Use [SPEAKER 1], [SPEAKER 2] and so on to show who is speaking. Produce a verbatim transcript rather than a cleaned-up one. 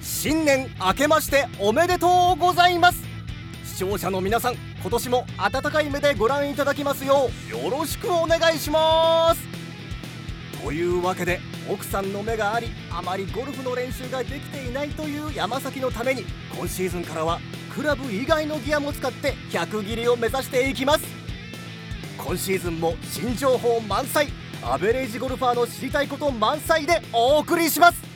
[SPEAKER 1] 新年明けましておめでとうございます。視聴者の皆さん、今年も温かい目でご覧いただきますようよろしくお願いします。というわけで、奥さんの目がありあまりゴルフの練習ができていないという山崎のために、今シーズンからはクラブ以外のギアも使ってひゃく切りを目指していきます。今シーズンも新情報満載、アベレージゴルファーの知りたいこと満載でお送りします。